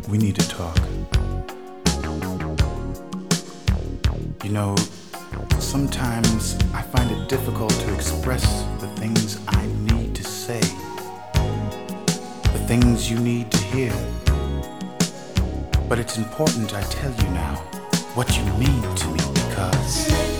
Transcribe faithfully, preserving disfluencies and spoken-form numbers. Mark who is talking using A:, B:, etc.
A: We need to talk. You know, sometimes I find it difficult to express the things I need to say, the things you need to hear. But it's important I tell you now what you mean to me, because